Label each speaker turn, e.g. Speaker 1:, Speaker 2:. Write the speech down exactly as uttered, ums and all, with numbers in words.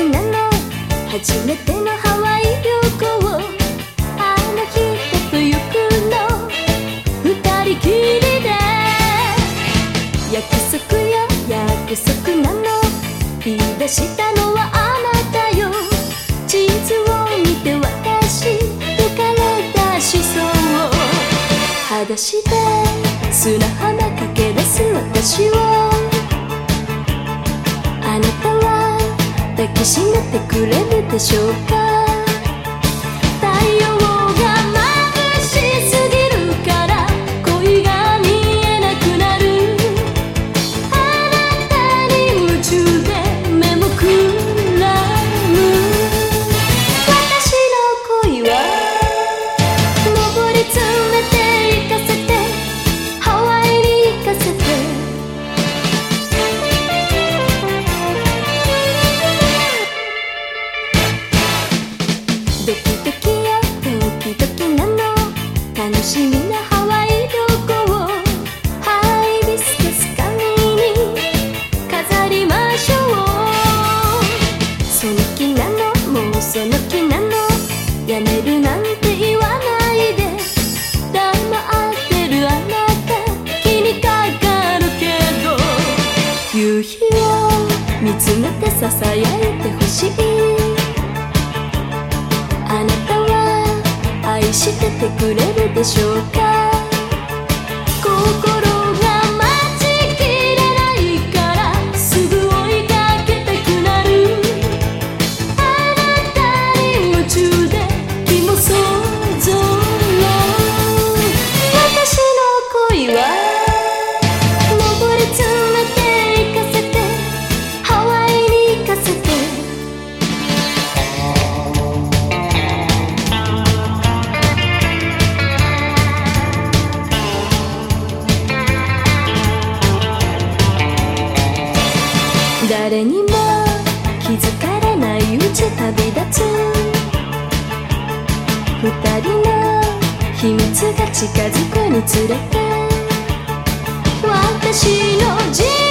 Speaker 1: 時なの初めてのハワイ旅行、あの日と行くの二人きりで、約束よ約束なの、言い出したのはあなたよ。地図を見て私浮かれたしそう、裸足で砂浜駆け出す私を、あなたは抱きしめてくれるでしょうか。太陽が眩しすぎるから恋が見えなくなる、あなたに夢中で目もくらむ。私の恋は上り詰めて行かせて、ハワイに行かせて、ドキドキよドキドキなの、楽しみなハワイ旅行、ハイビスカス髪に飾りましょう。その気なのもうその気なの、やめるなんて言わないで、黙ってるあなた気にかかるけど、夕日を見つめてささやいてほしい、あなたは愛しててくれるでしょうか。心が待ちきれないからすぐ追いかけたくなる、あなたに夢中で気も想像の、私の恋は上り詰めて行かせて、ハワイに行かせて、誰にも気づかれないうち旅立つ、二人の秘密が近づくにつれて、私の人